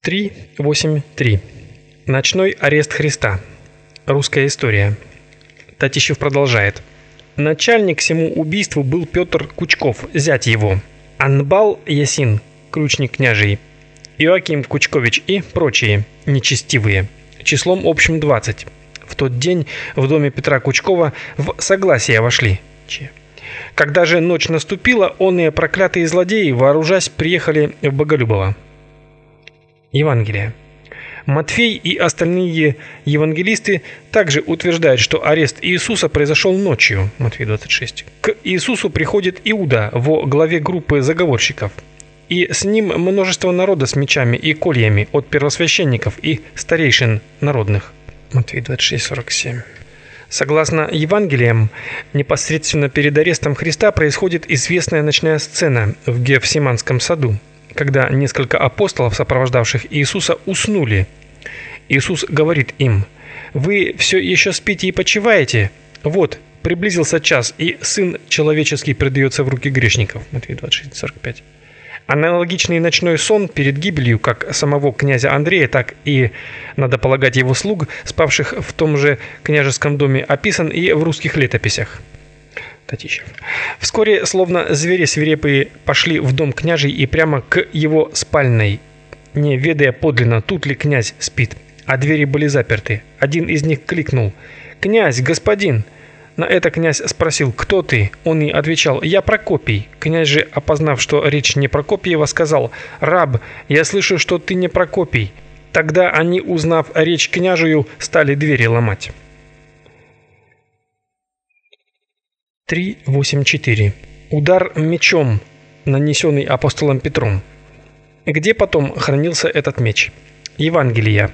3.8.3. Ночной арест Христа. Русская история. Татищев продолжает. Начальник всему убийству был Петр Кучков, зять его, Анбал Ясин, ключник княжий, Иоаким Кучкович и прочие нечестивые, числом общим 20. В тот день в доме Петра Кучкова в согласие вошли. Когда же ночь наступила, оные проклятые злодеи, вооружась, приехали в Боголюбово. Евангелие. Матфей и остальные евангелисты также утверждают, что арест Иисуса произошел ночью. Матфей 26. К Иисусу приходит Иуда во главе группы заговорщиков. И с ним множество народа с мечами и кольями от первосвященников и старейшин народных. Матфей 26:47. Согласно Евангелиям, непосредственно перед арестом Христа происходит известная ночная сцена в Гефсиманском саду, когда несколько апостолов, сопровождавших Иисуса, уснули. Иисус говорит им: «Вы все еще спите и почиваете? Вот, приблизился час, и Сын Человеческий предается в руки грешников». Матфея 26:45. Аналогичный ночной сон перед гибелью как самого князя Андрея, так и, надо полагать, его слуг, спавших в том же княжеском доме, описан и в русских летописях. Татищев. Вскоре, словно звери свирепые, пошли в дом княжий и прямо к его спальной, не ведая подлинно, тут ли князь спит, а двери были заперты. Один из них кликнул: «Князь, господин!» На это князь спросил: «Кто ты?» Он и отвечал: «Я Прокопий». Князь же, опознав, что речь не Прокопиева, сказал: «Раб, я слышу, что ты не Прокопий». Тогда они, узнав речь княжую, стали двери ломать. 3.8.4. Удар мечом, нанесенный апостолом Петром. Где потом хранился этот меч? Евангелия.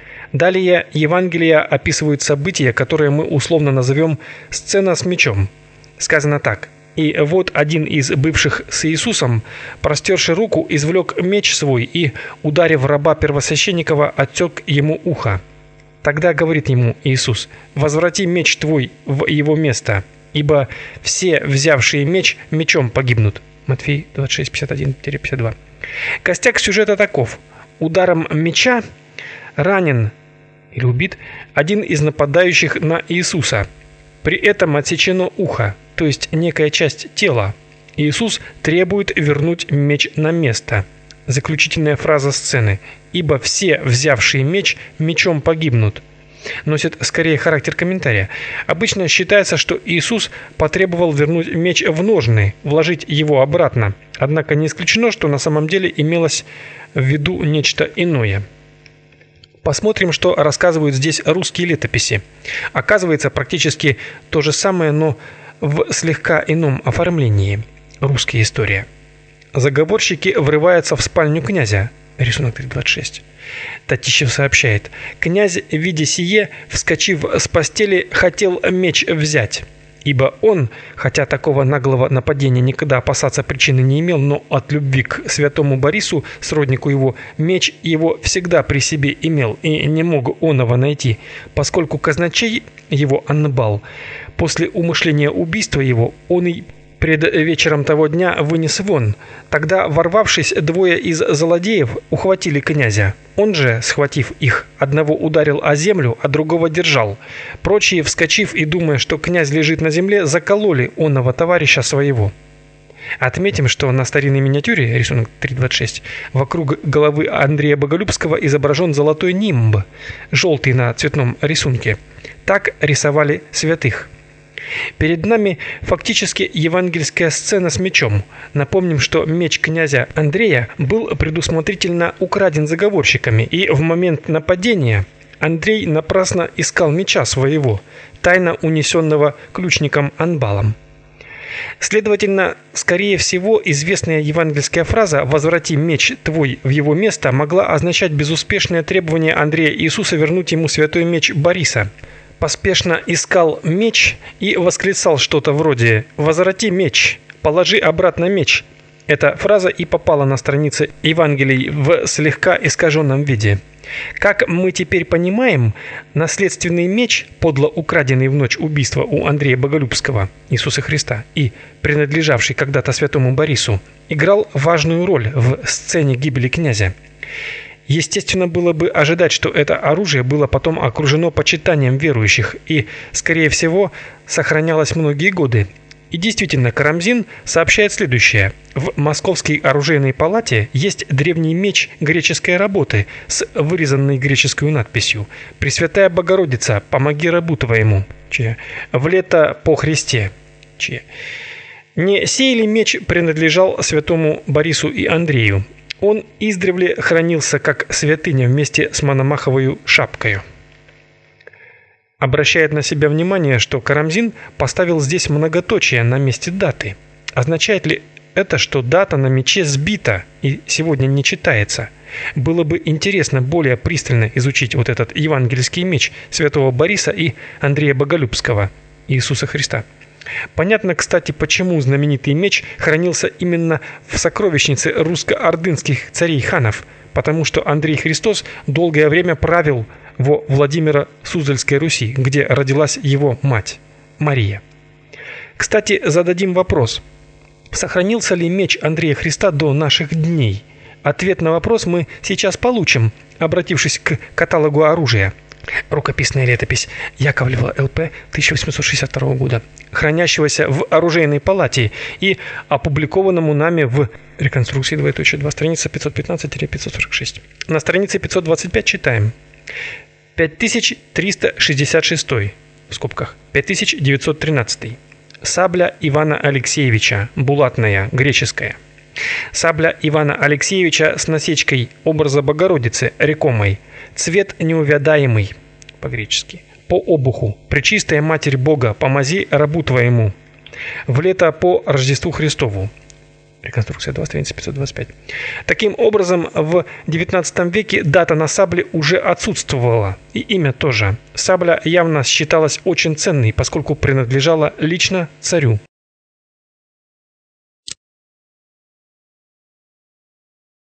Далее Евангелия описывают события, которые мы условно назовем «сцена с мечом». Сказано так: «И вот один из бывших с Иисусом, простерши руку, извлек меч свой и, ударив раба первосвященникова, отсек ему ухо. Тогда говорит ему Иисус: возврати меч твой в его место, ибо все, взявшие меч, мечом погибнут». Матфей 26:51-52. Костяк сюжета таков: ударом меча ранен или убит один из нападающих на Иисуса. При этом отсечено ухо, то есть некая часть тела. Иисус требует вернуть меч на место. Заключительная фраза сцены: «Ибо все, взявшие меч, мечом погибнут», носит скорее характер комментария. Обычно считается, что Иисус потребовал вернуть меч в ножны, вложить его обратно. Однако не исключено, что на самом деле имелось в виду нечто иное. Посмотрим, что рассказывают здесь русские летописи. Оказывается, практически то же самое, но в слегка ином оформлении. Русская история. Заговорщики врываются в спальню князя. Рисунок 3.26. Татищев сообщает: «Князь, видя сие, вскочив с постели, хотел меч взять. Ибо он, хотя такого наглого нападения никогда опасаться причины не имел, но от любви к святому Борису, сроднику его, меч его всегда при себе имел и не мог оного найти, поскольку казначей его Анбал после умышления убийства его он и пред вечером того дня вынес вон. Тогда, ворвавшись, двое из злодеев ухватили князя. Он же, схватив их, одного ударил о землю, а другого держал. Прочие, вскочив и думая, что князь лежит на земле, закололи оного товарища своего». Отметим, что на старинной миниатюре, рисунок 3.26, вокруг головы Андрея Боголюбского изображен золотой нимб, желтый на цветном рисунке. Так рисовали святых. Перед нами фактически евангельская сцена с мечом. Напомним, что меч князя Андрея был предусмотрительно украден заговорщиками, и в момент нападения Андрей напрасно искал меча своего, тайно унесенного ключником Анбалом. Следовательно, скорее всего, известная евангельская фраза «возврати меч твой в его место» могла означать безуспешное требование Андрея Иисуса вернуть ему святой меч Бориса. Поспешно искал меч и восклицал что-то вроде «возврати меч, положи обратно меч». Эта фраза и попала на страницы Евангелий в слегка искаженном виде. Как мы теперь понимаем, наследственный меч, подло украденный в ночь убийства у Андрея Боголюбского, Иисуса Христа, и принадлежавший когда-то святому Борису, играл важную роль в сцене гибели князя. Естественно, было бы ожидать, что это оружие было потом окружено почитанием верующих и, скорее всего, сохранялось многие годы. И действительно, Карамзин сообщает следующее. В Московской оружейной палате есть древний меч греческой работы с вырезанной греческой надписью «Пресвятая Богородица, помоги рабу твоему, в лето по Христе». Не сей ли меч принадлежал святому Борису и Андрею? Он издревле хранился как святыня вместе с Мономаховою шапкою. Обращает на себя внимание, что Карамзин поставил здесь многоточие на месте даты. Означает ли это, что дата на мече сбита и сегодня не читается? Было бы интересно более пристально изучить вот этот евангельский меч святого Бориса и Андрея Боголюбского, Иисуса Христа. Понятно, кстати, почему знаменитый меч хранился именно в сокровищнице русско-ордынских царей-ханов, потому что Андрей Христос долгое время правил во Владимиро-Суздальской Руси, где родилась его мать, Мария. Кстати, зададим вопрос. Сохранился ли меч Андрея Христа до наших дней? Ответ на вопрос мы сейчас получим, обратившись к каталогу оружия. Рукописная летопись Яковлева ЛП 1862 года, хранящегося в оружейной палате и опубликованному нами в реконструкции 2.2, страница 515-546. На странице 525 читаем. 5366, в скобках, 5913. Сабля Ивана Алексеевича, булатная, греческая. Сабля Ивана Алексеевича с насечкой образа Богородицы, рекомой. Цвет неувядаемый, по-гречески. По обуху. Пречистая Матерь Бога, помози рабу твоему. В лето по Рождеству Христову. Реконструкция 2, страница 525. Таким образом, в XIX веке дата на сабле уже отсутствовала, и имя тоже. Сабля явно считалась очень ценной, поскольку принадлежала лично царю.